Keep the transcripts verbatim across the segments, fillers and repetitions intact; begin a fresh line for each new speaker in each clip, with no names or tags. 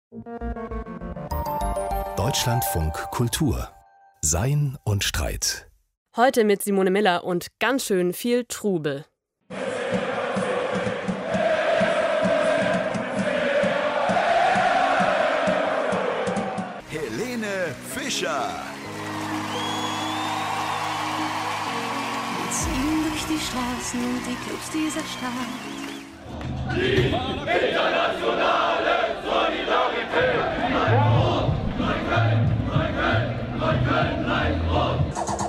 Deutschlandfunk Kultur. Sein und Streit.
Heute mit Simone Miller und ganz schön viel Trubel.
Helene Fischer.
Wir ziehen durch die Straßen und die Clubs dieser Stadt.
Die internationale Solidarität. Neukölln, Neukölln, Neukölln bleibt rot.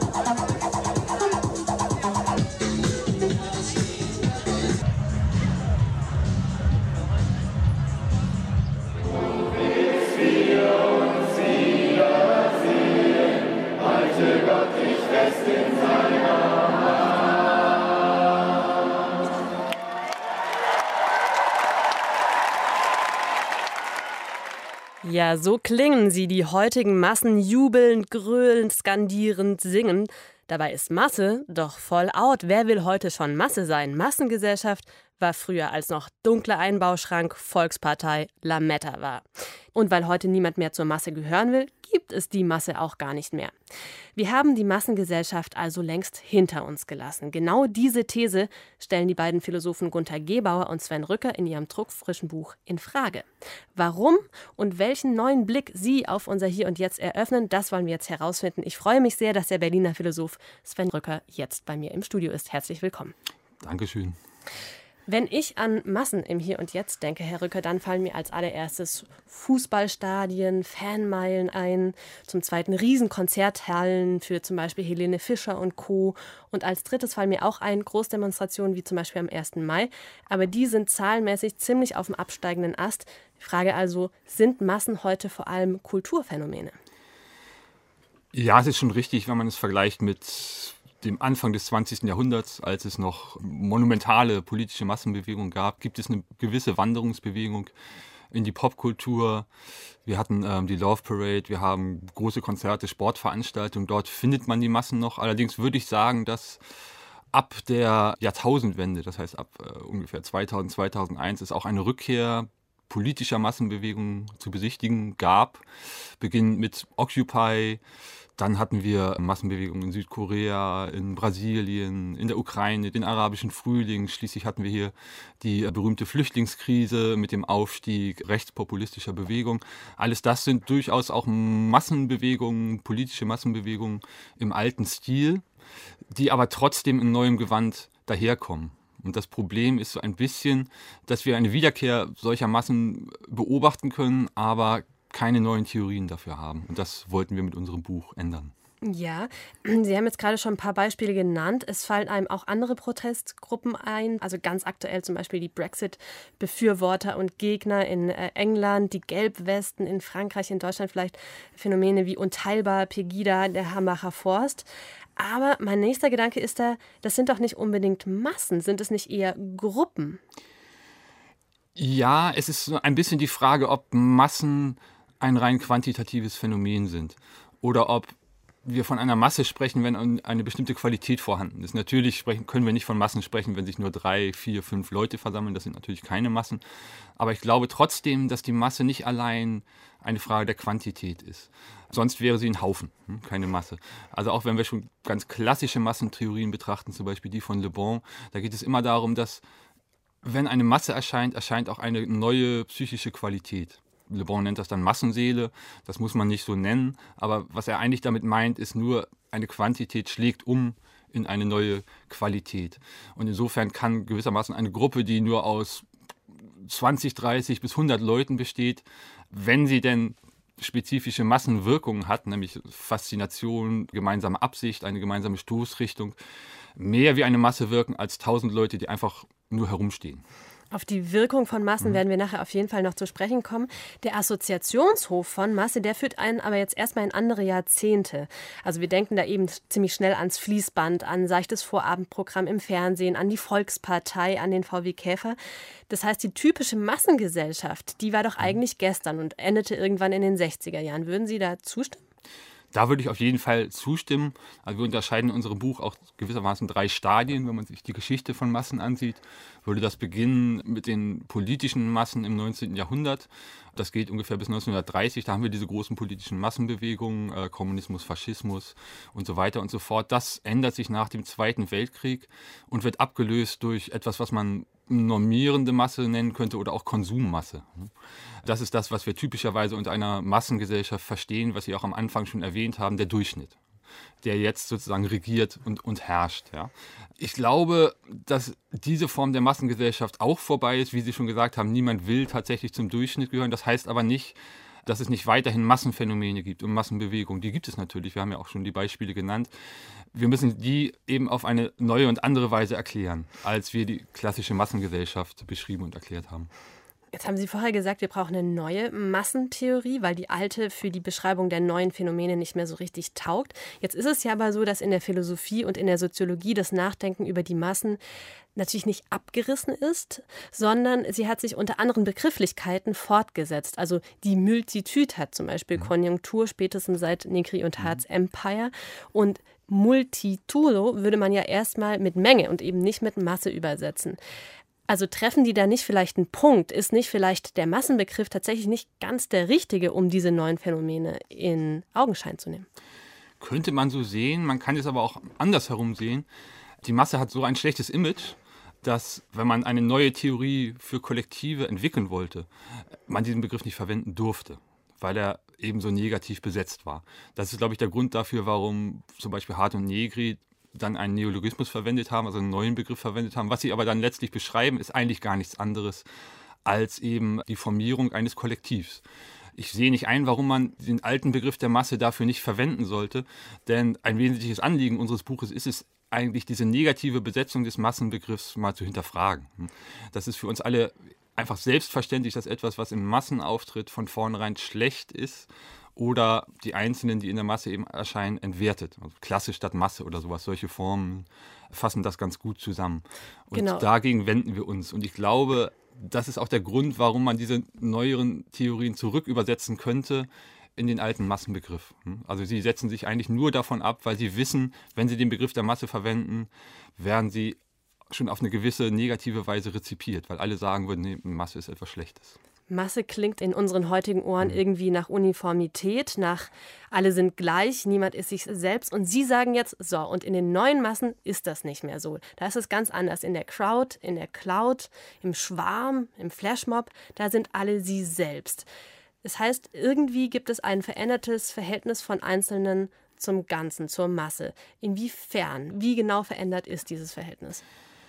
Ja, so klingen sie, die heutigen Massen, jubelnd, gröhlend, skandierend, singend. Dabei ist Masse doch voll out. Wer will heute schon Masse sein? Massengesellschaft war früher, als noch dunkler Einbauschrank, Volkspartei, Lametta war. Und weil heute niemand mehr zur Masse gehören will, gibt es die Masse auch gar nicht mehr. Wir haben die Massengesellschaft also längst hinter uns gelassen. Genau diese These stellen die beiden Philosophen Gunter Gebauer und Sven Rücker in ihrem druckfrischen Buch in Frage. Warum und welchen neuen Blick sie auf unser Hier und Jetzt eröffnen, das wollen wir jetzt herausfinden. Ich freue mich sehr, dass der Berliner Philosoph Sven Rücker jetzt bei mir im Studio ist. Herzlich willkommen.
Dankeschön.
Wenn ich an Massen im Hier und Jetzt denke, Herr Rücker, dann fallen mir als allererstes Fußballstadien, Fanmeilen ein, zum zweiten Riesenkonzerthallen für zum Beispiel Helene Fischer und Co. Und als drittes fallen mir auch ein Großdemonstrationen wie zum Beispiel am ersten Mai. Aber die sind zahlenmäßig ziemlich auf dem absteigenden Ast. Ich frage also, sind Massen heute vor allem Kulturphänomene?
Ja, es ist schon richtig, wenn man es vergleicht mit dem Anfang des zwanzigsten Jahrhunderts, als es noch monumentale politische Massenbewegungen gab, gibt es eine gewisse Wanderungsbewegung in die Popkultur. Wir hatten ähm, die Love Parade, wir haben große Konzerte, Sportveranstaltungen, dort findet man die Massen noch. Allerdings würde ich sagen, dass ab der Jahrtausendwende, das heißt ab äh, ungefähr zweitausend, zweitausendeins, es auch eine Rückkehr politischer Massenbewegungen zu besichtigen gab. Beginnend mit Occupy. Dann hatten wir Massenbewegungen in Südkorea, in Brasilien, in der Ukraine, den arabischen Frühling. Schließlich hatten wir hier die berühmte Flüchtlingskrise mit dem Aufstieg rechtspopulistischer Bewegungen. Alles das sind durchaus auch Massenbewegungen, politische Massenbewegungen im alten Stil, die aber trotzdem in neuem Gewand daherkommen. Und das Problem ist so ein bisschen, dass wir eine Wiederkehr solcher Massen beobachten können, aber keine neuen Theorien dafür haben. Und das wollten wir mit unserem Buch ändern.
Ja, Sie haben jetzt gerade schon ein paar Beispiele genannt. Es fallen einem auch andere Protestgruppen ein, also ganz aktuell zum Beispiel die Brexit-Befürworter und Gegner in England, die Gelbwesten in Frankreich, in Deutschland vielleicht Phänomene wie Unteilbar, Pegida, der Hambacher Forst. Aber mein nächster Gedanke ist da, das sind doch nicht unbedingt Massen, sind es nicht eher Gruppen?
Ja, es ist so ein bisschen die Frage, ob Massen ein rein quantitatives Phänomen sind oder ob wir von einer Masse sprechen, wenn eine bestimmte Qualität vorhanden ist. Natürlich sprechen, können wir nicht von Massen sprechen, wenn sich nur drei, vier, fünf Leute versammeln. Das sind natürlich keine Massen. Aber ich glaube trotzdem, dass die Masse nicht allein eine Frage der Quantität ist. Sonst wäre sie ein Haufen, keine Masse. Also auch wenn wir schon ganz klassische Massentheorien betrachten, zum Beispiel die von Le Bon, da geht es immer darum, dass wenn eine Masse erscheint, erscheint auch eine neue psychische Qualität. Le Bon nennt das dann Massenseele, das muss man nicht so nennen, aber was er eigentlich damit meint, ist nur, eine Quantität schlägt um in eine neue Qualität. Und insofern kann gewissermaßen eine Gruppe, die nur aus zwanzig, dreißig bis hundert Leuten besteht, wenn sie denn spezifische Massenwirkungen hat, nämlich Faszination, gemeinsame Absicht, eine gemeinsame Stoßrichtung, mehr wie eine Masse wirken als tausend Leute, die einfach nur herumstehen.
Auf die Wirkung von Massen werden wir nachher auf jeden Fall noch zu sprechen kommen. Der Assoziationshof von Masse, der führt einen aber jetzt erstmal in andere Jahrzehnte. Also wir denken da eben ziemlich schnell ans Fließband, an seichtes Vorabendprogramm im Fernsehen, an die Volkspartei, an den V W Käfer. Das heißt, die typische Massengesellschaft, die war doch eigentlich gestern und endete irgendwann in den sechziger Jahren. Würden Sie da zustimmen?
Da würde ich auf jeden Fall zustimmen. Also wir unterscheiden in unserem Buch auch gewissermaßen drei Stadien, wenn man sich die Geschichte von Massen ansieht. Würde das beginnen mit den politischen Massen im neunzehnten Jahrhundert. Das geht ungefähr bis neunzehnhundertdreißig. Da haben wir diese großen politischen Massenbewegungen, äh, Kommunismus, Faschismus und so weiter und so fort. Das ändert sich nach dem Zweiten Weltkrieg und wird abgelöst durch etwas, was man normierende Masse nennen könnte oder auch Konsummasse. Das ist das, was wir typischerweise unter einer Massengesellschaft verstehen, was Sie auch am Anfang schon erwähnt haben, der Durchschnitt, der jetzt sozusagen regiert und, und herrscht. Ja. Ich glaube, dass diese Form der Massengesellschaft auch vorbei ist, wie Sie schon gesagt haben, niemand will tatsächlich zum Durchschnitt gehören. Das heißt aber nicht, dass es nicht weiterhin Massenphänomene gibt und Massenbewegungen. Die gibt es natürlich, wir haben ja auch schon die Beispiele genannt. Wir müssen die eben auf eine neue und andere Weise erklären, als wir die klassische Massengesellschaft beschrieben und erklärt haben.
Jetzt haben Sie vorher gesagt, wir brauchen eine neue Massentheorie, weil die alte für die Beschreibung der neuen Phänomene nicht mehr so richtig taugt. Jetzt ist es ja aber so, dass in der Philosophie und in der Soziologie das Nachdenken über die Massen natürlich nicht abgerissen ist, sondern sie hat sich unter anderen Begrifflichkeiten fortgesetzt. Also die Multitude hat zum Beispiel mhm. Konjunktur, spätestens seit Negri und Hartz mhm. Empire. Und Multitudo würde man ja erstmal mit Menge und eben nicht mit Masse übersetzen. Also treffen die da nicht vielleicht einen Punkt? Ist nicht vielleicht der Massenbegriff tatsächlich nicht ganz der richtige, um diese neuen Phänomene in Augenschein zu nehmen?
Könnte man so sehen, man kann es aber auch andersherum sehen. Die Masse hat so ein schlechtes Image, dass, wenn man eine neue Theorie für Kollektive entwickeln wollte, man diesen Begriff nicht verwenden durfte, weil er eben so negativ besetzt war. Das ist, glaube ich, der Grund dafür, warum zum Beispiel Hartz und Negri dann einen Neologismus verwendet haben, also einen neuen Begriff verwendet haben. Was sie aber dann letztlich beschreiben, ist eigentlich gar nichts anderes als eben die Formierung eines Kollektivs. Ich sehe nicht ein, warum man den alten Begriff der Masse dafür nicht verwenden sollte, denn ein wesentliches Anliegen unseres Buches ist es eigentlich, diese negative Besetzung des Massenbegriffs mal zu hinterfragen. Das ist für uns alle einfach selbstverständlich, dass etwas, was im Massenauftritt von vornherein schlecht ist, oder die Einzelnen, die in der Masse eben erscheinen, entwertet. Also Klasse statt Masse oder sowas. Solche Formen fassen das ganz gut zusammen. Und genau. Dagegen wenden wir uns. Und ich glaube, das ist auch der Grund, warum man diese neueren Theorien zurückübersetzen könnte in den alten Massenbegriff. Also sie setzen sich eigentlich nur davon ab, weil sie wissen, wenn sie den Begriff der Masse verwenden, werden sie schon auf eine gewisse negative Weise rezipiert, weil alle sagen würden, nee, Masse ist etwas Schlechtes.
Masse klingt in unseren heutigen Ohren irgendwie nach Uniformität, nach alle sind gleich, niemand ist sich selbst. Und Sie sagen jetzt, so, und in den neuen Massen ist das nicht mehr so. Da ist es ganz anders. In der Crowd, in der Cloud, im Schwarm, im Flashmob, da sind alle sie selbst. Das heißt, irgendwie gibt es ein verändertes Verhältnis von Einzelnen zum Ganzen, zur Masse. Inwiefern, wie genau verändert ist dieses Verhältnis?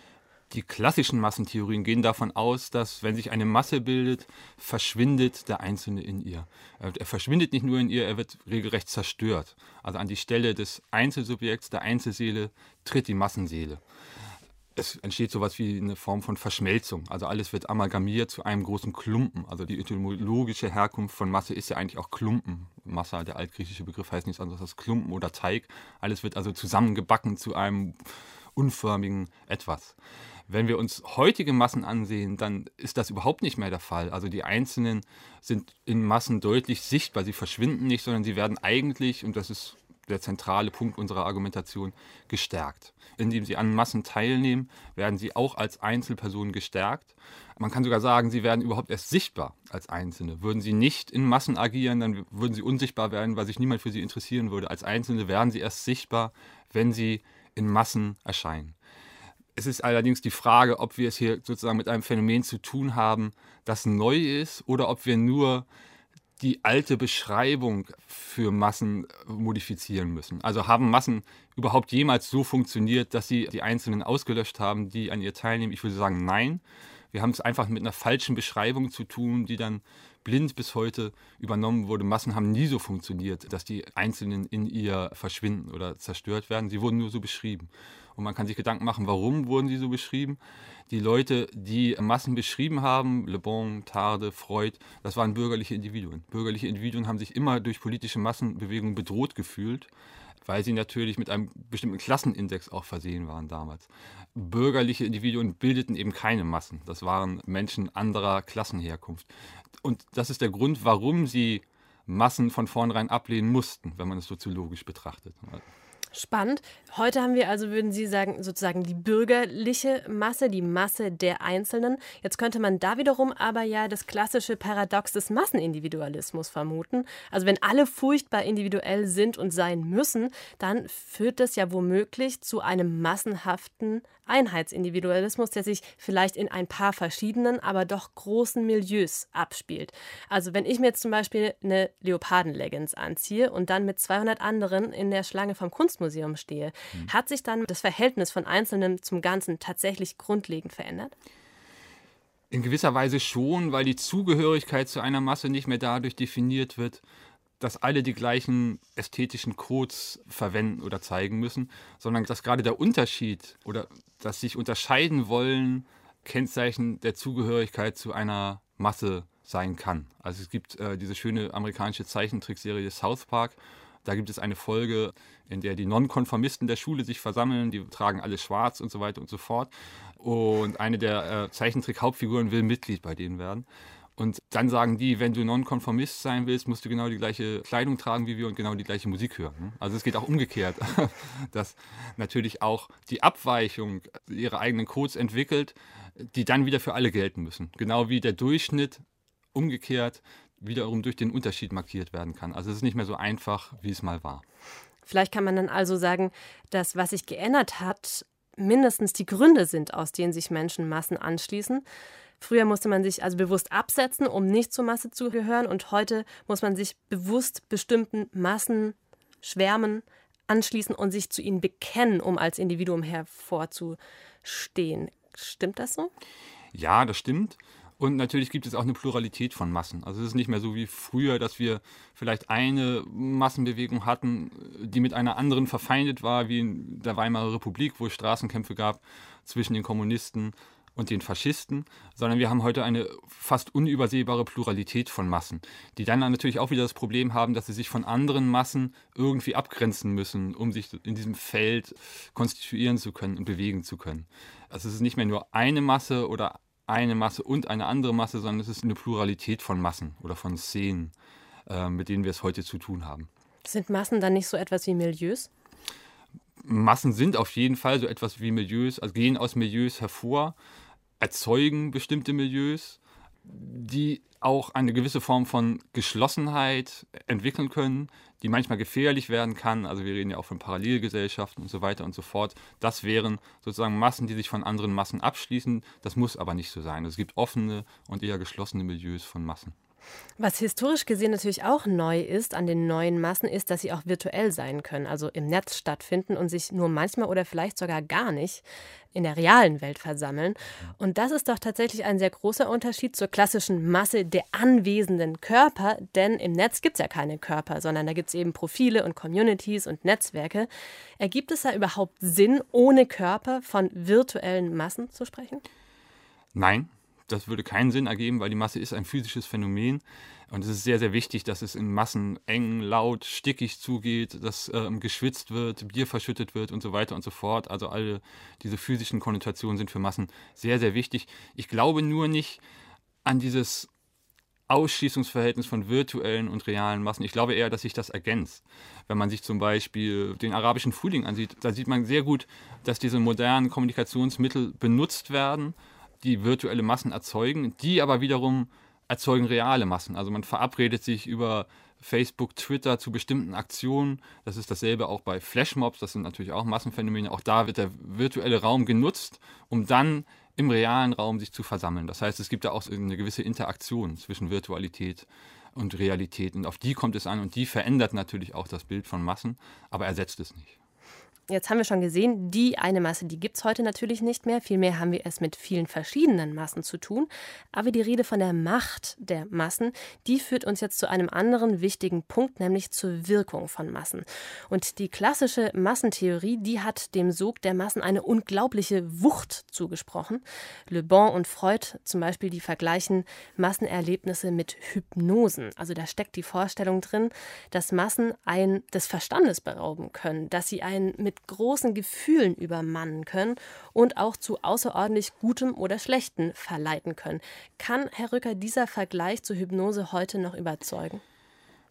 Die klassischen Massentheorien gehen davon aus, dass, wenn sich eine Masse bildet, verschwindet der Einzelne in ihr. Er verschwindet nicht nur in ihr, er wird regelrecht zerstört. Also an die Stelle des Einzelsubjekts, der Einzelseele, tritt die Massenseele. Es entsteht sowas wie eine Form von Verschmelzung. Also alles wird amalgamiert zu einem großen Klumpen. Also die etymologische Herkunft von Masse ist ja eigentlich auch Klumpen. Massa, der altgriechische Begriff, heißt nichts anderes als Klumpen oder Teig. Alles wird also zusammengebacken zu einem unförmigen Etwas. Wenn wir uns heutige Massen ansehen, dann ist das überhaupt nicht mehr der Fall. Also die Einzelnen sind in Massen deutlich sichtbar. Sie verschwinden nicht, sondern sie werden eigentlich, und das ist der zentrale Punkt unserer Argumentation, gestärkt. Indem sie an Massen teilnehmen, werden sie auch als Einzelpersonen gestärkt. Man kann sogar sagen, sie werden überhaupt erst sichtbar als Einzelne. Würden sie nicht in Massen agieren, dann würden sie unsichtbar werden, weil sich niemand für sie interessieren würde. Als Einzelne werden sie erst sichtbar, wenn sie in Massen erscheinen. Es ist allerdings die Frage, ob wir es hier sozusagen mit einem Phänomen zu tun haben, das neu ist, oder ob wir nur die alte Beschreibung für Massen modifizieren müssen. Also haben Massen überhaupt jemals so funktioniert, dass sie die Einzelnen ausgelöscht haben, die an ihr teilnehmen? Ich würde sagen, nein. Wir haben es einfach mit einer falschen Beschreibung zu tun, die dann blind bis heute übernommen wurde. Massen haben nie so funktioniert, dass die Einzelnen in ihr verschwinden oder zerstört werden. Sie wurden nur so beschrieben. Und man kann sich Gedanken machen, warum wurden sie so beschrieben? Die Leute, die Massen beschrieben haben, Le Bon, Tarde, Freud, das waren bürgerliche Individuen. Bürgerliche Individuen haben sich immer durch politische Massenbewegungen bedroht gefühlt, weil sie natürlich mit einem bestimmten Klassenindex auch versehen waren damals. Bürgerliche Individuen bildeten eben keine Massen. Das waren Menschen anderer Klassenherkunft. Und das ist der Grund, warum sie Massen von vornherein ablehnen mussten, wenn man es soziologisch betrachtet.
Spannend. Heute haben wir also, würden Sie sagen, sozusagen die bürgerliche Masse, die Masse der Einzelnen. Jetzt könnte man da wiederum aber ja das klassische Paradox des Massenindividualismus vermuten. Also wenn alle furchtbar individuell sind und sein müssen, dann führt das ja womöglich zu einem massenhaften Einheitsindividualismus, der sich vielleicht in ein paar verschiedenen, aber doch großen Milieus abspielt. Also wenn ich mir jetzt zum Beispiel eine Leoparden-Leggings anziehe und dann mit zweihundert anderen in der Schlange vom Kunstmuseum stehe, mhm. hat sich dann das Verhältnis von Einzelnen zum Ganzen tatsächlich grundlegend verändert?
In gewisser Weise schon, weil die Zugehörigkeit zu einer Masse nicht mehr dadurch definiert wird, dass alle die gleichen ästhetischen Codes verwenden oder zeigen müssen, sondern dass gerade der Unterschied oder das sich unterscheiden wollen Kennzeichen der Zugehörigkeit zu einer Masse sein kann. Also es gibt äh, diese schöne amerikanische Zeichentrickserie South Park. Da gibt es eine Folge, in der die Nonkonformisten der Schule sich versammeln, die tragen alle schwarz und so weiter und so fort. Und eine der äh, Zeichentrick-Hauptfiguren will Mitglied bei denen werden. Und dann sagen die, wenn du Nonkonformist sein willst, musst du genau die gleiche Kleidung tragen wie wir und genau die gleiche Musik hören. Also es geht auch umgekehrt, dass natürlich auch die Abweichung ihre eigenen Codes entwickelt, die dann wieder für alle gelten müssen. Genau wie der Durchschnitt umgekehrt wiederum durch den Unterschied markiert werden kann. Also es ist nicht mehr so einfach, wie es mal war.
Vielleicht kann man dann also sagen, dass was sich geändert hat, mindestens die Gründe sind, aus denen sich Menschenmassen anschließen. Früher musste man sich also bewusst absetzen, um nicht zur Masse zu gehören. Und heute muss man sich bewusst bestimmten Massen, Schwärmen anschließen und sich zu ihnen bekennen, um als Individuum hervorzustehen. Stimmt das so?
Ja, das stimmt. Und natürlich gibt es auch eine Pluralität von Massen. Also es ist nicht mehr so wie früher, dass wir vielleicht eine Massenbewegung hatten, die mit einer anderen verfeindet war, wie in der Weimarer Republik, wo es Straßenkämpfe gab zwischen den Kommunisten und den Faschisten, sondern wir haben heute eine fast unübersehbare Pluralität von Massen, die dann natürlich auch wieder das Problem haben, dass sie sich von anderen Massen irgendwie abgrenzen müssen, um sich in diesem Feld konstituieren zu können und bewegen zu können. Also es ist nicht mehr nur eine Masse oder eine Masse und eine andere Masse, sondern es ist eine Pluralität von Massen oder von Szenen, äh, mit denen wir es heute zu tun haben.
Sind Massen dann nicht so etwas wie Milieus?
Massen sind auf jeden Fall so etwas wie Milieus, also gehen aus Milieus hervor, erzeugen bestimmte Milieus, die auch eine gewisse Form von Geschlossenheit entwickeln können, die manchmal gefährlich werden kann. Also wir reden ja auch von Parallelgesellschaften und so weiter und so fort. Das wären sozusagen Massen, die sich von anderen Massen abschließen. Das muss aber nicht so sein. Es gibt offene und eher geschlossene Milieus von Massen.
Was historisch gesehen natürlich auch neu ist an den neuen Massen, ist, dass sie auch virtuell sein können, also im Netz stattfinden und sich nur manchmal oder vielleicht sogar gar nicht in der realen Welt versammeln. Und das ist doch tatsächlich ein sehr großer Unterschied zur klassischen Masse der anwesenden Körper, denn im Netz gibt es ja keine Körper, sondern da gibt es eben Profile und Communities und Netzwerke. Ergibt es da überhaupt Sinn, ohne Körper von virtuellen Massen zu sprechen?
Nein. Das würde keinen Sinn ergeben, weil die Masse ist ein physisches Phänomen und es ist sehr, sehr wichtig, dass es in Massen eng, laut, stickig zugeht, dass ähm, geschwitzt wird, Bier verschüttet wird und so weiter und so fort. Also alle diese physischen Konnotationen sind für Massen sehr, sehr wichtig. Ich glaube nur nicht an dieses Ausschließungsverhältnis von virtuellen und realen Massen. Ich glaube eher, dass sich das ergänzt. Wenn man sich zum Beispiel den arabischen Frühling ansieht, da sieht man sehr gut, dass diese modernen Kommunikationsmittel benutzt werden, die virtuelle Massen erzeugen, die aber wiederum erzeugen reale Massen. Also man verabredet sich über Facebook, Twitter zu bestimmten Aktionen. Das ist dasselbe auch bei Flashmobs, das sind natürlich auch Massenphänomene. Auch da wird der virtuelle Raum genutzt, um dann im realen Raum sich zu versammeln. Das heißt, es gibt da auch eine gewisse Interaktion zwischen Virtualität und Realität. Und auf die kommt es an und die verändert natürlich auch das Bild von Massen, aber ersetzt es nicht.
Jetzt haben wir schon gesehen, die eine Masse, die gibt es heute natürlich nicht mehr. Vielmehr haben wir es mit vielen verschiedenen Massen zu tun. Aber die Rede von der Macht der Massen, die führt uns jetzt zu einem anderen wichtigen Punkt, nämlich zur Wirkung von Massen. Und die klassische Massentheorie, die hat dem Sog der Massen eine unglaubliche Wucht zugesprochen. Le Bon und Freud zum Beispiel, die vergleichen Massenerlebnisse mit Hypnosen. Also da steckt die Vorstellung drin, dass Massen einen des Verstandes berauben können, dass sie einen mit großen Gefühlen übermannen können und auch zu außerordentlich Gutem oder Schlechtem verleiten können. Kann, Herr Rücker, dieser Vergleich zur Hypnose heute noch überzeugen?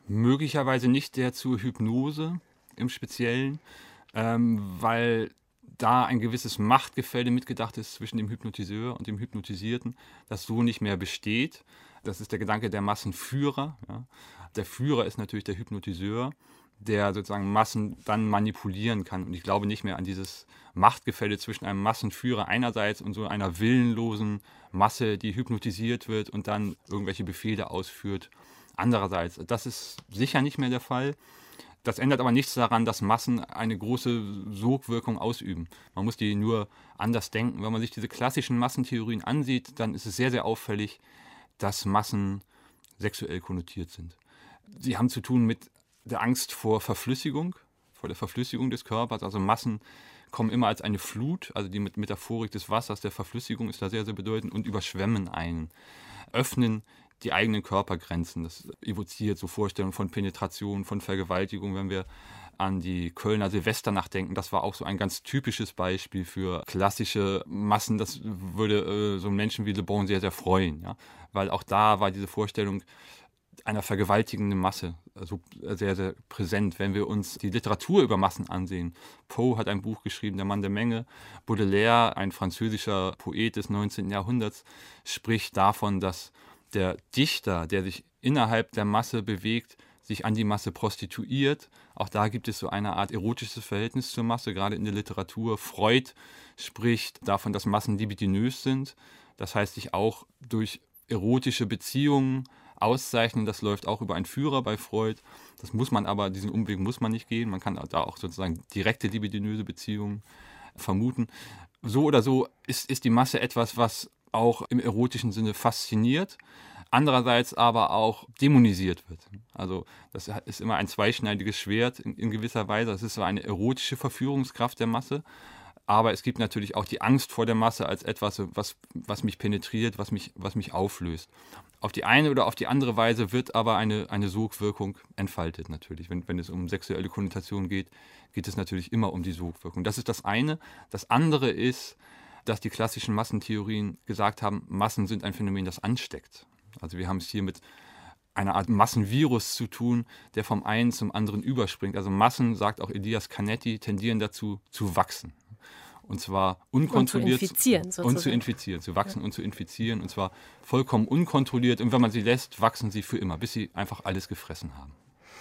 Möglicherweise nicht der zur Hypnose im Speziellen, ähm, weil da ein gewisses Machtgefälle mitgedacht ist zwischen dem Hypnotiseur und dem Hypnotisierten, das so nicht mehr besteht. Das ist der Gedanke der Massenführer. Ja. Der Führer ist natürlich der Hypnotiseur, der sozusagen Massen dann manipulieren kann. Und ich glaube nicht mehr an dieses Machtgefälle zwischen einem Massenführer einerseits und so einer willenlosen Masse, die hypnotisiert wird und dann irgendwelche Befehle ausführt. Andererseits, das ist sicher nicht mehr der Fall. Das ändert aber nichts daran, dass Massen eine große Sogwirkung ausüben. Man muss die nur anders denken. Wenn man sich diese klassischen Massentheorien ansieht, dann ist es sehr, sehr auffällig, dass Massen sexuell konnotiert sind. Sie haben zu tun mit der Angst vor Verflüssigung, vor der Verflüssigung des Körpers. Also Massen kommen immer als eine Flut, also die Metaphorik des Wassers, der Verflüssigung ist da sehr, sehr bedeutend, und überschwemmen einen, öffnen die eigenen Körpergrenzen. Das evoziert so Vorstellungen von Penetration, von Vergewaltigung, wenn wir an die Kölner Silvesternacht denken. Das war auch so ein ganz typisches Beispiel für klassische Massen. Das würde äh, so einen Menschen wie Le Bon sehr, sehr freuen, ja? Weil auch da war diese Vorstellung einer vergewaltigenden Masse also sehr, sehr präsent. Wenn wir uns die Literatur über Massen ansehen, Poe hat ein Buch geschrieben, Der Mann der Menge, Baudelaire, ein französischer Poet des neunzehnten Jahrhunderts, spricht davon, dass der Dichter, der sich innerhalb der Masse bewegt, sich an die Masse prostituiert. Auch da gibt es so eine Art erotisches Verhältnis zur Masse, gerade in der Literatur. Freud spricht davon, dass Massen libidinös sind. Das heißt, sich auch durch erotische Beziehungen auszeichnen. Das läuft auch über einen Führer bei Freud. Das muss man aber, diesen Umweg muss man nicht gehen. Man kann da auch sozusagen direkte libidinöse Beziehungen vermuten. So oder so ist, ist die Masse etwas, was auch im erotischen Sinne fasziniert, andererseits aber auch dämonisiert wird. Also das ist immer ein zweischneidiges Schwert in, in gewisser Weise. Das ist so eine erotische Verführungskraft der Masse, aber es gibt natürlich auch die Angst vor der Masse als etwas, was, was mich penetriert, was mich, was mich auflöst. Auf die eine oder auf die andere Weise wird aber eine, eine Sogwirkung entfaltet natürlich. Wenn, wenn es um sexuelle Konnotationen geht, geht es natürlich immer um die Sogwirkung. Das ist das eine. Das andere ist, dass die klassischen Massentheorien gesagt haben, Massen sind ein Phänomen, das ansteckt. Also wir haben es hier mit einer Art Massenvirus zu tun, der vom einen zum anderen überspringt. Also Massen, sagt auch Elias Canetti, tendieren dazu zu wachsen. Und zwar unkontrolliert.
Und zu infizieren, sozusagen.
Und zu infizieren, zu wachsen ja. und zu infizieren. Und zwar vollkommen unkontrolliert. Und wenn man sie lässt, wachsen sie für immer, bis sie einfach alles gefressen haben.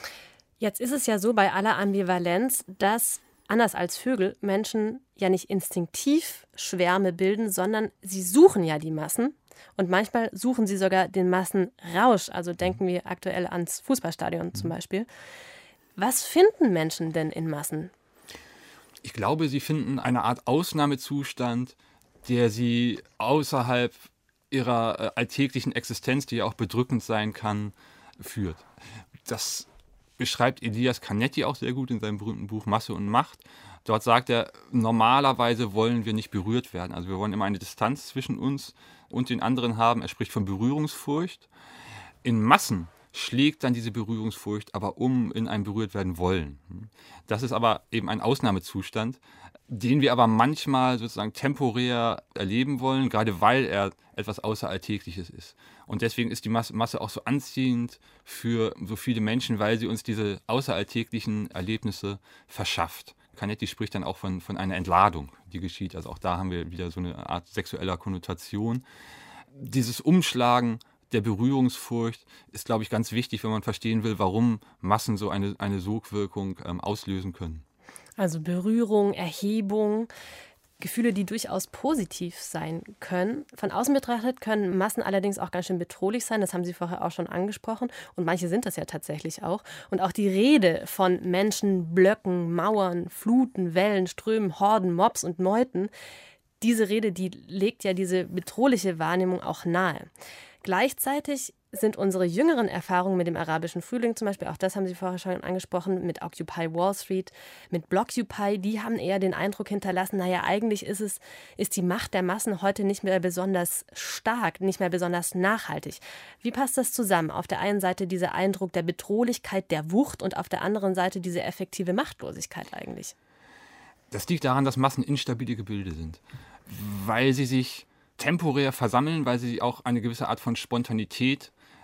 Jetzt ist es ja so bei aller Ambivalenz, dass anders als Vögel Menschen ja nicht instinktiv Schwärme bilden, sondern sie suchen ja die Massen. Und manchmal suchen sie sogar den Massenrausch. Also denken wir aktuell ans Fußballstadion zum Beispiel. Was finden Menschen denn in Massen?
Ich glaube, sie finden eine Art Ausnahmezustand, der sie außerhalb ihrer äh, alltäglichen Existenz, die ja auch bedrückend sein kann, führt. Das beschreibt Elias Canetti auch sehr gut in seinem berühmten Buch Masse und Macht. Dort sagt er, normalerweise wollen wir nicht berührt werden. Also wir wollen immer eine Distanz zwischen uns und den anderen haben. Er spricht von Berührungsfurcht. In Massen schlägt dann diese Berührungsfurcht aber um in ein berührt werden wollen. Das ist aber eben ein Ausnahmezustand, den wir aber manchmal sozusagen temporär erleben wollen, gerade weil er etwas Außeralltägliches ist. Und deswegen ist die Masse auch so anziehend für so viele Menschen, weil sie uns diese außeralltäglichen Erlebnisse verschafft. Canetti spricht dann auch von, von einer Entladung, die geschieht. Also auch da haben wir wieder so eine Art sexueller Konnotation. Dieses Umschlagen der Berührungsfurcht ist, glaube ich, ganz wichtig, wenn man verstehen will, warum Massen so eine, eine Sogwirkung ähm, auslösen können.
Also Berührung, Erhebung, Gefühle, die durchaus positiv sein können. Von außen betrachtet können Massen allerdings auch ganz schön bedrohlich sein. Das haben Sie vorher auch schon angesprochen. Und manche sind das ja tatsächlich auch. Und auch die Rede von Menschen, Blöcken, Mauern, Fluten, Wellen, Strömen, Horden, Mobs und Meuten, diese Rede, die legt ja diese bedrohliche Wahrnehmung auch nahe. Gleichzeitig sind unsere jüngeren Erfahrungen mit dem arabischen Frühling zum Beispiel, auch das haben Sie vorher schon angesprochen, mit Occupy Wall Street, mit Blockupy, die haben eher den Eindruck hinterlassen, naja, eigentlich ist es, ist die Macht der Massen heute nicht mehr besonders stark, nicht mehr besonders nachhaltig. Wie passt das zusammen? Auf der einen Seite dieser Eindruck der Bedrohlichkeit, der Wucht und auf der anderen Seite diese effektive Machtlosigkeit eigentlich?
Das liegt daran, dass Massen instabile Gebilde sind, weil sie sich temporär versammeln, weil sie auch eine gewisse Art von Spontanität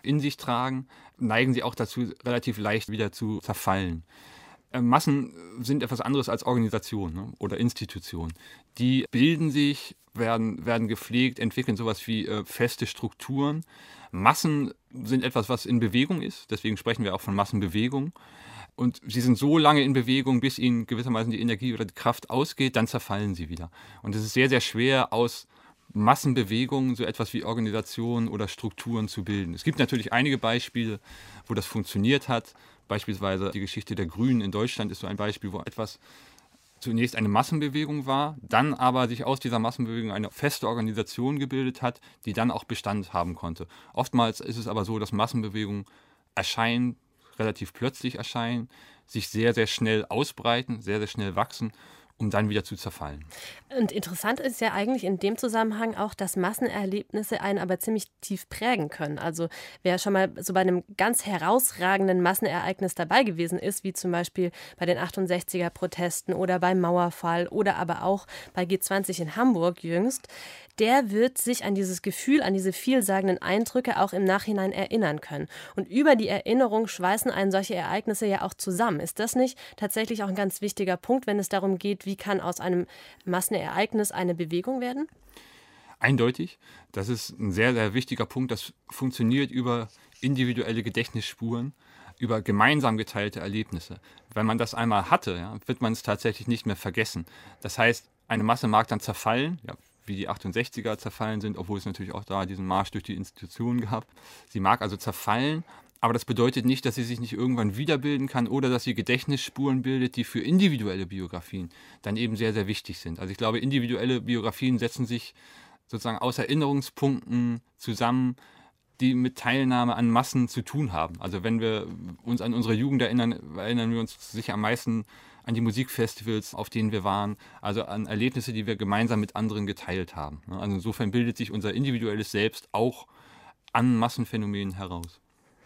in sich tragen, neigen sie auch dazu, relativ leicht wieder zu zerfallen. Äh, Massen sind etwas anderes als Organisation, ne, oder Institution. Die bilden sich, werden, werden gepflegt, entwickeln sowas wie äh, feste Strukturen. Massen sind etwas, was in Bewegung ist, deswegen sprechen wir auch von Massenbewegung. Und sie sind so lange in Bewegung, bis ihnen gewissermaßen die Energie oder die Kraft ausgeht, dann zerfallen sie wieder. Und es ist sehr, sehr schwer, aus Massenbewegungen so etwas wie Organisationen oder Strukturen zu bilden. Es gibt natürlich einige Beispiele, wo das funktioniert hat. Beispielsweise die Geschichte der Grünen in Deutschland ist so ein Beispiel, wo etwas zunächst eine Massenbewegung war, dann aber sich aus dieser Massenbewegung eine feste Organisation gebildet hat, die dann auch Bestand haben konnte. Oftmals ist es aber so, dass Massenbewegungen erscheinen, relativ plötzlich erscheinen, sich sehr, sehr schnell ausbreiten, sehr, sehr schnell wachsen, um dann wieder zu zerfallen.
Und interessant ist ja eigentlich in dem Zusammenhang auch, dass Massenerlebnisse einen aber ziemlich tief prägen können. Also wer schon mal so bei einem ganz herausragenden Massenereignis dabei gewesen ist, wie zum Beispiel bei den achtundsechziger-Protesten oder beim Mauerfall oder aber auch bei G zwanzig in Hamburg jüngst, der wird sich an dieses Gefühl, an diese vielsagenden Eindrücke auch im Nachhinein erinnern können. Und über die Erinnerung schweißen einen solche Ereignisse ja auch zusammen. Ist das nicht tatsächlich auch ein ganz wichtiger Punkt, wenn es darum geht, wie kann aus einem Massenereignis eine Bewegung werden?
Eindeutig. Das ist ein sehr, sehr wichtiger Punkt. Das funktioniert über individuelle Gedächtnisspuren, über gemeinsam geteilte Erlebnisse. Wenn man das einmal hatte, ja, wird man es tatsächlich nicht mehr vergessen. Das heißt, eine Masse mag dann zerfallen, ja, wie die achtundsechziger zerfallen sind, obwohl es natürlich auch da diesen Marsch durch die Institutionen gab. Sie mag also zerfallen, aber das bedeutet nicht, dass sie sich nicht irgendwann wiederbilden kann oder dass sie Gedächtnisspuren bildet, die für individuelle Biografien dann eben sehr, sehr wichtig sind. Also ich glaube, individuelle Biografien setzen sich sozusagen aus Erinnerungspunkten zusammen, die mit Teilnahme an Massen zu tun haben. Also wenn wir uns an unsere Jugend erinnern, erinnern wir uns sicher am meisten an die Musikfestivals, auf denen wir waren, also an Erlebnisse, die wir gemeinsam mit anderen geteilt haben. Also insofern bildet sich unser individuelles Selbst auch an Massenphänomenen heraus.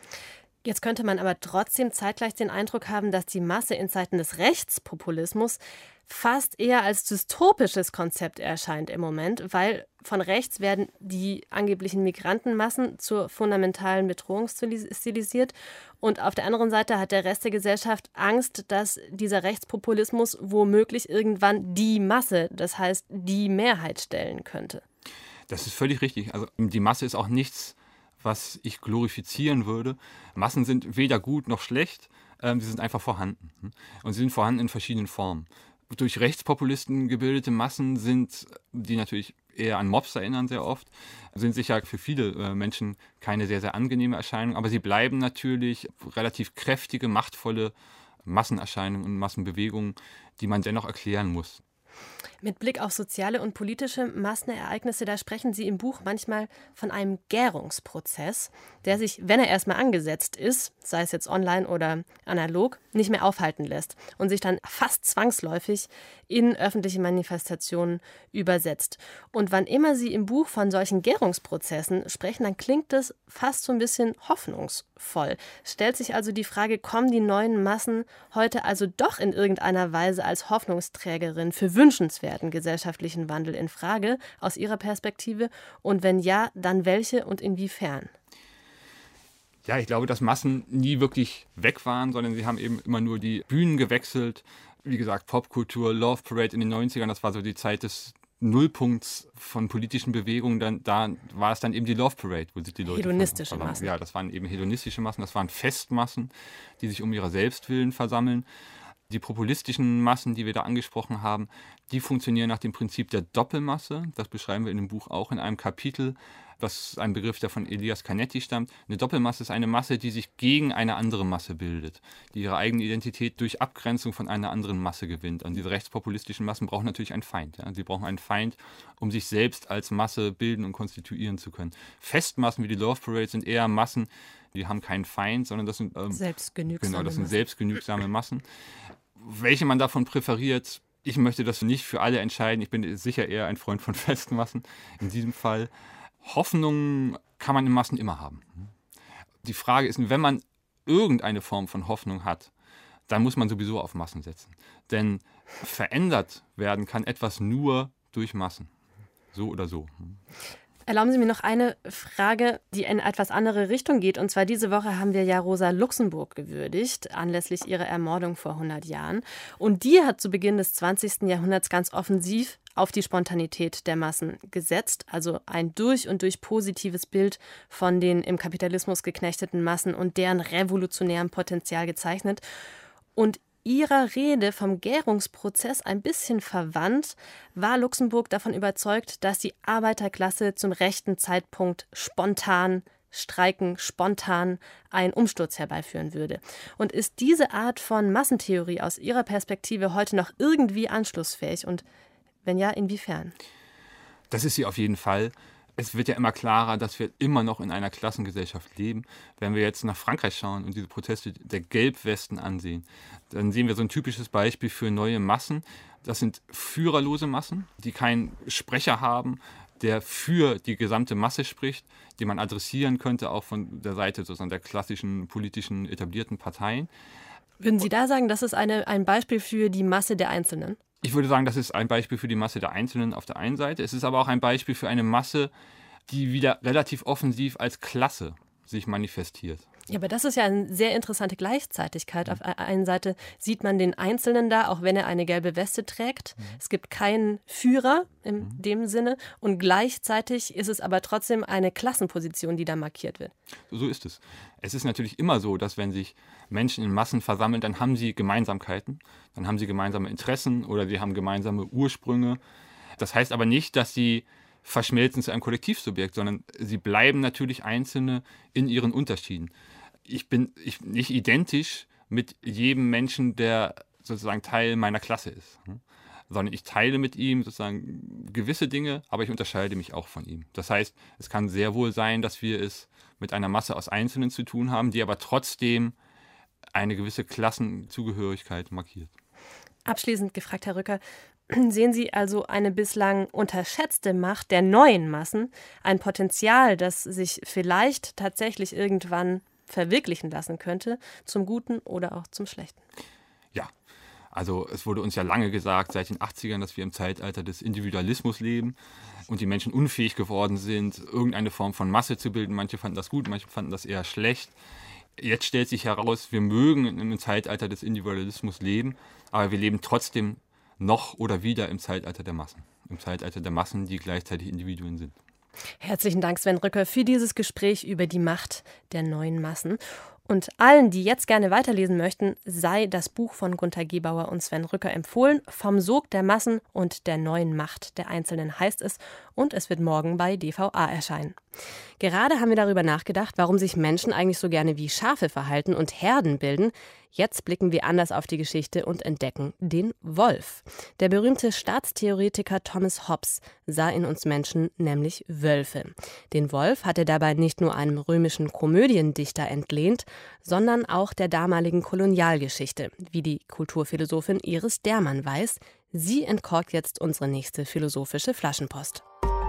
Jetzt könnte man aber trotzdem zeitgleich den Eindruck haben, dass die Masse in Zeiten des Rechtspopulismus fast eher als dystopisches Konzept erscheint im Moment, weil von rechts werden die angeblichen Migrantenmassen zur fundamentalen Bedrohung stilisiert und auf der anderen Seite hat der Rest der Gesellschaft Angst, dass dieser Rechtspopulismus womöglich irgendwann die Masse, das heißt die Mehrheit stellen könnte.
Das ist völlig richtig. Also die Masse ist auch nichts, was ich glorifizieren würde. Massen sind weder gut noch schlecht, ähm, sie sind einfach vorhanden. Und sie sind vorhanden in verschiedenen Formen. Durch Rechtspopulisten gebildete Massen sind, die natürlich eher an Mobs erinnern sehr oft, sind sicher für viele äh, Menschen keine sehr, sehr angenehme Erscheinung, aber sie bleiben natürlich relativ kräftige, machtvolle Massenerscheinungen und Massenbewegungen, die man dennoch erklären muss.
Mit Blick auf soziale und politische Massenereignisse, da sprechen Sie im Buch manchmal von einem Gärungsprozess, der sich, wenn er erstmal angesetzt ist, sei es jetzt online oder analog, nicht mehr aufhalten lässt und sich dann fast zwangsläufig in öffentliche Manifestationen übersetzt. Und wann immer Sie im Buch von solchen Gärungsprozessen sprechen, dann klingt das fast so ein bisschen hoffnungsvoll. Stellt sich also die Frage, kommen die neuen Massen heute also doch in irgendeiner Weise als Hoffnungsträgerin für wünschenswerten gesellschaftlichen Wandel in Frage aus Ihrer Perspektive? Und wenn ja, dann welche und inwiefern?
Ja, ich glaube, dass Massen nie wirklich weg waren, sondern sie haben eben immer nur die Bühnen gewechselt. Wie gesagt, Popkultur, Love Parade in den neunzigern, das war so die Zeit des Nullpunkts von politischen Bewegungen. Dann, da war es dann eben die Love Parade, wo sich die Leute...
Hedonistische Massen.
Ja, das waren eben hedonistische Massen, das waren Festmassen, die sich um ihrer Selbstwillen versammeln. Die populistischen Massen, die wir da angesprochen haben, die funktionieren nach dem Prinzip der Doppelmasse. Das beschreiben wir in dem Buch auch in einem Kapitel. Das ist ein Begriff, der von Elias Canetti stammt. Eine Doppelmasse ist eine Masse, die sich gegen eine andere Masse bildet, die ihre eigene Identität durch Abgrenzung von einer anderen Masse gewinnt. Und diese rechtspopulistischen Massen brauchen natürlich einen Feind. Ja? Sie brauchen einen Feind, um sich selbst als Masse bilden und konstituieren zu können. Festmassen wie die Love Parade sind eher Massen, die haben keinen Feind, sondern das sind, ähm,
selbstgenügsame
genau, das sind
Massen.
selbstgenügsame Massen. Welche man davon präferiert, ich möchte das nicht für alle entscheiden. Ich bin sicher eher ein Freund von Festmassen in diesem Fall. Hoffnung kann man in Massen immer haben. Die Frage ist, wenn man irgendeine Form von Hoffnung hat, dann muss man sowieso auf Massen setzen. Denn verändert werden kann etwas nur durch Massen. So oder so.
Erlauben Sie mir noch eine Frage, die in etwas andere Richtung geht. Und zwar diese Woche haben wir ja Rosa Luxemburg gewürdigt, anlässlich ihrer Ermordung vor hundert Jahren. Und die hat zu Beginn des zwanzigsten Jahrhunderts ganz offensiv auf die Spontanität der Massen gesetzt. Also ein durch und durch positives Bild von den im Kapitalismus geknechteten Massen und deren revolutionärem Potenzial gezeichnet. Und ihrer Rede vom Gärungsprozess ein bisschen verwandt, war Luxemburg davon überzeugt, dass die Arbeiterklasse zum rechten Zeitpunkt spontan streiken, spontan einen Umsturz herbeiführen würde. Und ist diese Art von Massentheorie aus Ihrer Perspektive heute noch irgendwie anschlussfähig? Und wenn ja, inwiefern?
Das ist sie auf jeden Fall. Es wird ja immer klarer, dass wir immer noch in einer Klassengesellschaft leben. Wenn wir jetzt nach Frankreich schauen und diese Proteste der Gelbwesten ansehen, dann sehen wir so ein typisches Beispiel für neue Massen. Das sind führerlose Massen, die keinen Sprecher haben, der für die gesamte Masse spricht, die man adressieren könnte, auch von der Seite sozusagen der klassischen politischen etablierten Parteien.
Würden Sie da sagen, das ist eine, ein Beispiel für die Masse der Einzelnen?
Ich würde sagen, das ist ein Beispiel für die Masse der Einzelnen auf der einen Seite. Es ist aber auch ein Beispiel für eine Masse, die wieder relativ offensiv als Klasse sich manifestiert.
Ja, aber das ist ja eine sehr interessante Gleichzeitigkeit. Auf der einen Seite sieht man den Einzelnen da, auch wenn er eine gelbe Weste trägt. Es gibt keinen Führer in dem Sinne und gleichzeitig ist es aber trotzdem eine Klassenposition, die da markiert wird.
So ist es. Es ist natürlich immer so, dass wenn sich Menschen in Massen versammeln, dann haben sie Gemeinsamkeiten, dann haben sie gemeinsame Interessen oder sie haben gemeinsame Ursprünge. Das heißt aber nicht, dass sie verschmelzen zu einem Kollektivsubjekt, sondern sie bleiben natürlich Einzelne in ihren Unterschieden. Ich bin ich, nicht identisch mit jedem Menschen, der sozusagen Teil meiner Klasse ist, sondern ich teile mit ihm sozusagen gewisse Dinge, aber ich unterscheide mich auch von ihm. Das heißt, es kann sehr wohl sein, dass wir es mit einer Masse aus Einzelnen zu tun haben, die aber trotzdem eine gewisse Klassenzugehörigkeit markiert.
Abschließend gefragt, Herr Rücker, sehen Sie also eine bislang unterschätzte Macht der neuen Massen, ein Potenzial, das sich vielleicht tatsächlich irgendwann verwirklichen lassen könnte, zum Guten oder auch zum Schlechten?
Ja, also es wurde uns ja lange gesagt, seit den achtzigern, dass wir im Zeitalter des Individualismus leben und die Menschen unfähig geworden sind, irgendeine Form von Masse zu bilden. Manche fanden das gut, manche fanden das eher schlecht. Jetzt stellt sich heraus, wir mögen im Zeitalter des Individualismus leben, aber wir leben trotzdem noch oder wieder im Zeitalter der Massen. Im Zeitalter der Massen, die gleichzeitig Individuen sind.
Herzlichen Dank, Sven Rücker, für dieses Gespräch über die Macht der neuen Massen. Und allen, die jetzt gerne weiterlesen möchten, sei das Buch von Gunter Gebauer und Sven Rücker empfohlen. Vom Sog der Massen und der neuen Macht der Einzelnen heißt es. Und es wird morgen bei D V A erscheinen. Gerade haben wir darüber nachgedacht, warum sich Menschen eigentlich so gerne wie Schafe verhalten und Herden bilden. Jetzt blicken wir anders auf die Geschichte und entdecken den Wolf. Der berühmte Staatstheoretiker Thomas Hobbes sah in uns Menschen nämlich Wölfe. Den Wolf hat er dabei nicht nur einem römischen Komödiendichter entlehnt, sondern auch der damaligen Kolonialgeschichte, wie die Kulturphilosophin Iris Dermann weiß. Sie entkorkt jetzt unsere nächste philosophische Flaschenpost.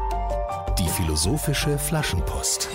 Die philosophische Flaschenpost.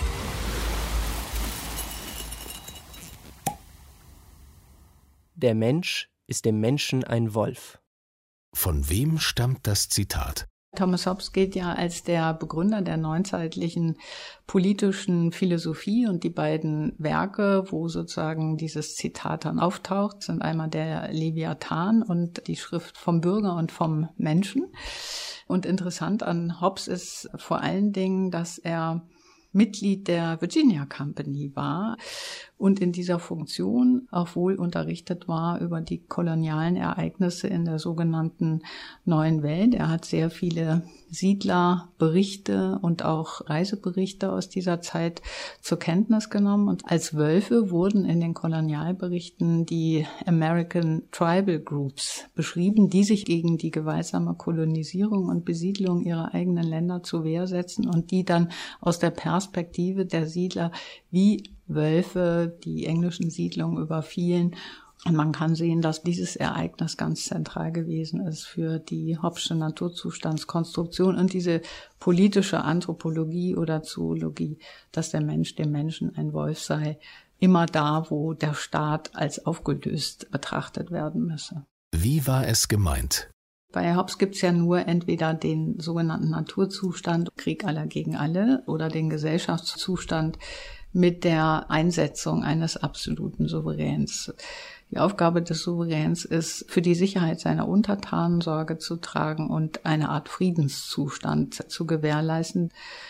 Der Mensch ist dem Menschen ein Wolf.
Von wem stammt das Zitat?
Thomas Hobbes gilt ja als der Begründer der neuzeitlichen politischen Philosophie und die beiden Werke, wo sozusagen dieses Zitat dann auftaucht, sind einmal der Leviathan und die Schrift vom Bürger und vom Menschen. Und interessant an Hobbes ist vor allen Dingen, dass er Mitglied der Virginia Company war und in dieser Funktion auch wohl unterrichtet war über die kolonialen Ereignisse in der sogenannten Neuen Welt. Er hat sehr viele Siedlerberichte und auch Reiseberichte aus dieser Zeit zur Kenntnis genommen. Und als Wölfe wurden in den Kolonialberichten die American Tribal Groups beschrieben, die sich gegen die gewaltsame Kolonisierung und Besiedlung ihrer eigenen Länder zur Wehr setzen und die dann aus der Perspektive der Siedler wie Wölfe die englischen Siedlungen überfielen. Und man kann sehen, dass dieses Ereignis ganz zentral gewesen ist für die Hobbesche Naturzustandskonstruktion und diese politische Anthropologie oder Zoologie, dass der Mensch dem Menschen ein Wolf sei, immer da, wo der Staat als aufgelöst betrachtet werden müsse.
Wie war es gemeint?
Bei Hobbes gibt es ja nur entweder den sogenannten Naturzustand, Krieg aller gegen alle, oder den Gesellschaftszustand mit der Einsetzung eines absoluten Souveräns. Die Aufgabe des Souveräns ist, für die Sicherheit seiner Untertanen Sorge zu tragen und eine Art Friedenszustand zu gewährleisten.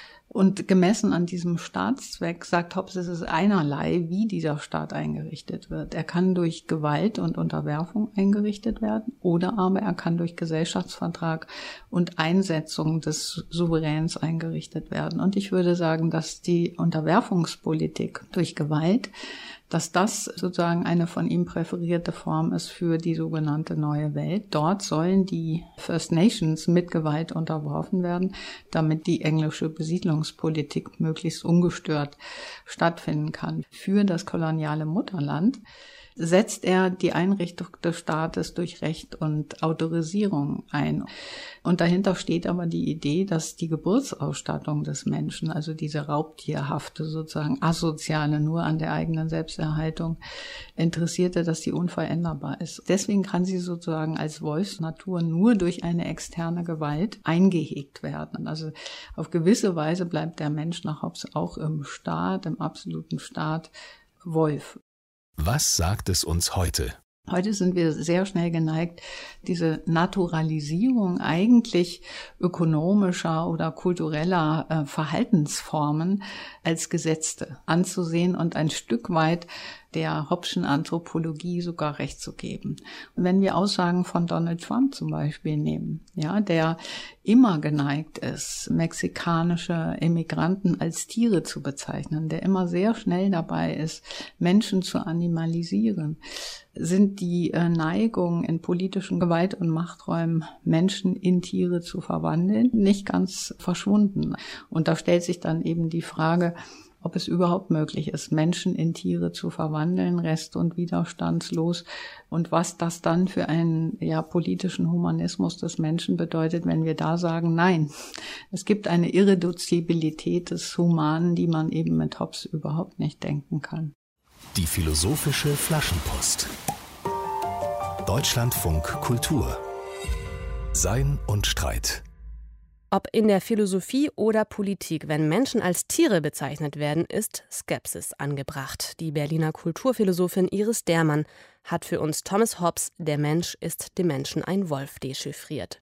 Und gemessen an diesem Staatszweck, sagt Hobbes, es ist einerlei, wie dieser Staat eingerichtet wird. Er kann durch Gewalt und Unterwerfung eingerichtet werden, oder aber er kann durch Gesellschaftsvertrag und Einsetzung des Souveräns eingerichtet werden. Und ich würde sagen, dass die Unterwerfungspolitik durch Gewalt, dass das sozusagen eine von ihm präferierte Form ist für die sogenannte neue Welt. Dort sollen die First Nations mit Gewalt unterworfen werden, damit die englische Besiedlungspolitik möglichst ungestört stattfinden kann. Für das koloniale Mutterland setzt er die Einrichtung des Staates durch Recht und Autorisierung ein. Und dahinter steht aber die Idee, dass die Geburtsausstattung des Menschen, also diese raubtierhafte, sozusagen asoziale, nur an der eigenen Selbsterhaltung interessierte, dass die unveränderbar ist. Deswegen kann sie sozusagen als Wolfsnatur nur durch eine externe Gewalt eingehegt werden. Also auf gewisse Weise bleibt der Mensch nach Hobbes auch im Staat, im absoluten Staat, Wolf.
Was sagt es uns heute?
Heute sind wir sehr schnell geneigt, diese Naturalisierung eigentlich ökonomischer oder kultureller äh, Verhaltensformen als Gesetzte anzusehen und ein Stück weit der Hobbes'schen Anthropologie sogar recht zu geben. Und wenn wir Aussagen von Donald Trump zum Beispiel nehmen, ja, der immer geneigt ist, mexikanische Immigranten als Tiere zu bezeichnen, der immer sehr schnell dabei ist, Menschen zu animalisieren, sind die äh, Neigungen in politischen Gewalt- und Machträumen, Menschen in Tiere zu verwandeln, nicht ganz verschwunden. Und da stellt sich dann eben die Frage, ob es überhaupt möglich ist, Menschen in Tiere zu verwandeln, rest- und widerstandslos, und was das dann für einen ja, politischen Humanismus des Menschen bedeutet, wenn wir da sagen, nein, es gibt eine Irreduzibilität des Humanen, die man eben mit Hobbes überhaupt nicht denken kann.
Die philosophische Flaschenpost. Deutschlandfunk Kultur. Sein und Streit.
Ob in der Philosophie oder Politik, wenn Menschen als Tiere bezeichnet werden, ist Skepsis angebracht. Die Berliner Kulturphilosophin Iris Dermann hat für uns Thomas Hobbes »Der Mensch ist dem Menschen ein Wolf« dechiffriert.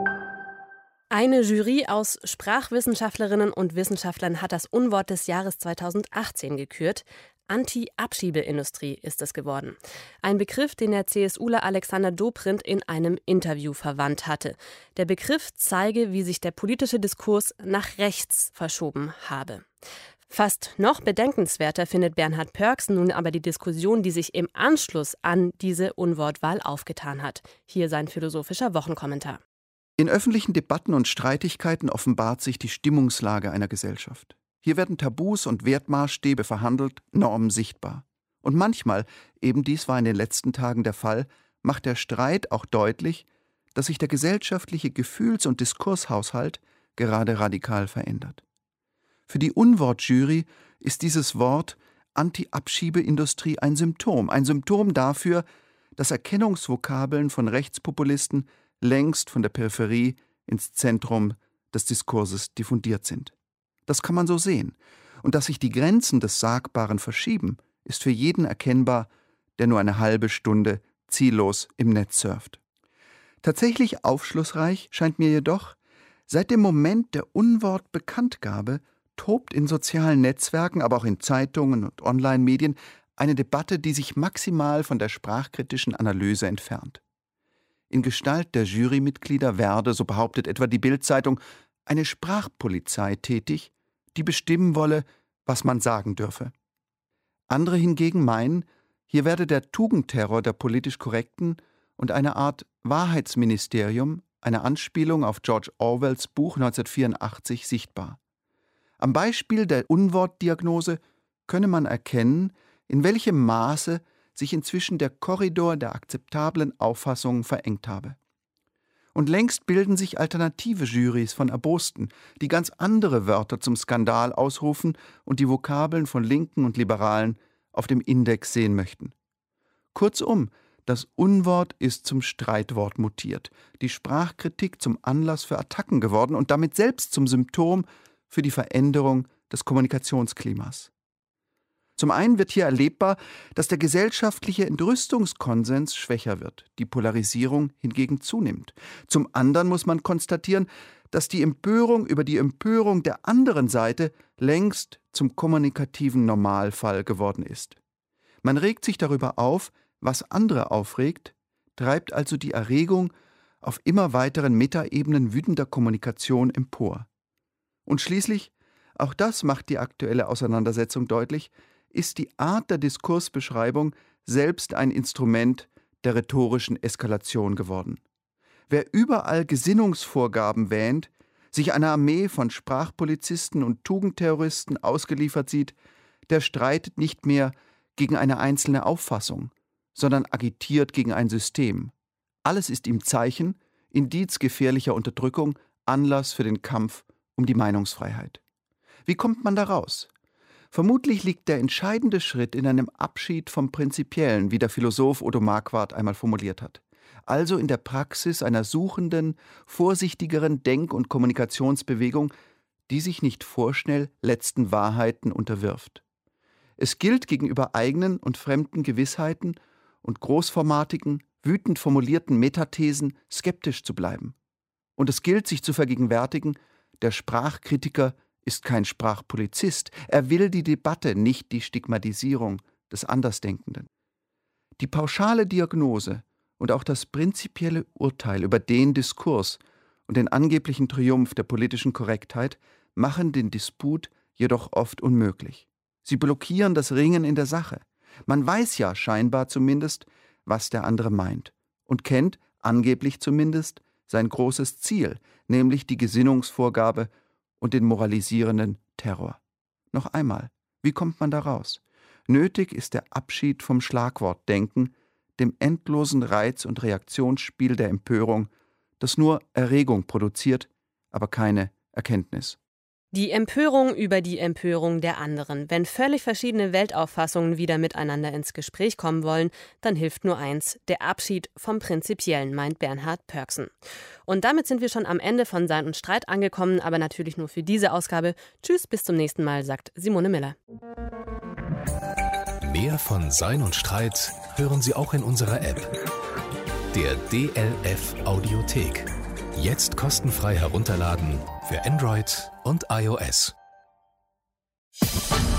Eine Jury aus Sprachwissenschaftlerinnen und Wissenschaftlern hat das Unwort des Jahres zweitausendachtzehn gekürt. Anti-Abschiebeindustrie ist es geworden. Ein Begriff, den der CSUler Alexander Dobrindt in einem Interview verwandt hatte. Der Begriff zeige, wie sich der politische Diskurs nach rechts verschoben habe. Fast noch bedenkenswerter findet Bernhard Pörks nun aber die Diskussion, die sich im Anschluss an diese Unwortwahl aufgetan hat. Hier sein philosophischer Wochenkommentar.
In öffentlichen Debatten und Streitigkeiten offenbart sich die Stimmungslage einer Gesellschaft. Hier werden Tabus und Wertmaßstäbe verhandelt, Normen sichtbar. Und manchmal, eben dies war in den letzten Tagen der Fall, macht der Streit auch deutlich, dass sich der gesellschaftliche Gefühls- und Diskurshaushalt gerade radikal verändert. Für die Unwortjury ist dieses Wort Anti-Abschiebeindustrie ein Symptom, ein Symptom dafür, dass Erkennungsvokabeln von Rechtspopulisten längst von der Peripherie ins Zentrum des Diskurses diffundiert sind. Das kann man so sehen. Und dass sich die Grenzen des Sagbaren verschieben, ist für jeden erkennbar, der nur eine halbe Stunde ziellos im Netz surft. Tatsächlich aufschlussreich scheint mir jedoch, seit dem Moment der Unwortbekanntgabe tobt in sozialen Netzwerken, aber auch in Zeitungen und Online-Medien eine Debatte, die sich maximal von der sprachkritischen Analyse entfernt. In Gestalt der Jurymitglieder werde, so behauptet etwa die Bild-Zeitung, eine Sprachpolizei tätig, die bestimmen wolle, was man sagen dürfe. Andere hingegen meinen, hier werde der Tugendterror der politisch Korrekten und eine Art Wahrheitsministerium, eine Anspielung auf George Orwells Buch neunzehnhundertvierundachtzig, sichtbar. Am Beispiel der Unwortdiagnose könne man erkennen, in welchem Maße sich inzwischen der Korridor der akzeptablen Auffassungen verengt habe. Und längst bilden sich alternative Jurys von Erbosten, die ganz andere Wörter zum Skandal ausrufen und die Vokabeln von Linken und Liberalen auf dem Index sehen möchten. Kurzum, Das Unwort ist zum Streitwort mutiert, die Sprachkritik zum Anlass für Attacken geworden und damit selbst zum Symptom für die Veränderung des Kommunikationsklimas. Zum einen wird hier erlebbar, dass der gesellschaftliche Entrüstungskonsens schwächer wird, die Polarisierung hingegen zunimmt. Zum anderen muss man konstatieren, dass die Empörung über die Empörung der anderen Seite längst zum kommunikativen Normalfall geworden ist. Man regt sich darüber auf, was andere aufregt, treibt also die Erregung auf immer weiteren Metaebenen wütender Kommunikation empor. Und schließlich, auch das macht die aktuelle Auseinandersetzung deutlich, ist die Art der Diskursbeschreibung selbst ein Instrument der rhetorischen Eskalation geworden. Wer überall Gesinnungsvorgaben wähnt, sich einer Armee von Sprachpolizisten und Tugendterroristen ausgeliefert sieht, der streitet nicht mehr gegen eine einzelne Auffassung, sondern agitiert gegen ein System. Alles ist ihm Zeichen, Indiz gefährlicher Unterdrückung, Anlass für den Kampf um die Meinungsfreiheit. Wie kommt man da raus? Vermutlich liegt der entscheidende Schritt in einem Abschied vom Prinzipiellen, wie der Philosoph Odo Marquardt einmal formuliert hat. Also in der Praxis einer suchenden, vorsichtigeren Denk- und Kommunikationsbewegung, die sich nicht vorschnell letzten Wahrheiten unterwirft. Es gilt gegenüber eigenen und fremden Gewissheiten und großformatigen, wütend formulierten Metathesen skeptisch zu bleiben. Und es gilt, sich zu vergegenwärtigen, der Sprachkritiker ist kein Sprachpolizist. Er will die Debatte, nicht die Stigmatisierung des Andersdenkenden. Die pauschale Diagnose und auch das prinzipielle Urteil über den Diskurs und den angeblichen Triumph der politischen Korrektheit machen den Disput jedoch oft unmöglich. Sie blockieren das Ringen in der Sache. Man weiß ja scheinbar zumindest, was der andere meint und kennt, angeblich zumindest, sein großes Ziel, nämlich die Gesinnungsvorgabe und den moralisierenden Terror. Noch einmal, wie kommt man da raus? Nötig ist der Abschied vom Schlagwortdenken, dem endlosen Reiz- und Reaktionsspiel der Empörung, das nur Erregung produziert, aber keine Erkenntnis.
Die Empörung über die Empörung der anderen. Wenn völlig verschiedene Weltauffassungen wieder miteinander ins Gespräch kommen wollen, dann hilft nur eins, der Abschied vom Prinzipiellen, meint Bernhard Pörksen. Und damit sind wir schon am Ende von Sein und Streit angekommen, aber natürlich nur für diese Ausgabe. Tschüss, bis zum nächsten Mal, sagt Simone Miller.
Mehr von Sein und Streit hören Sie auch in unserer App, der D L F Audiothek. Jetzt kostenfrei herunterladen für Android und iOS.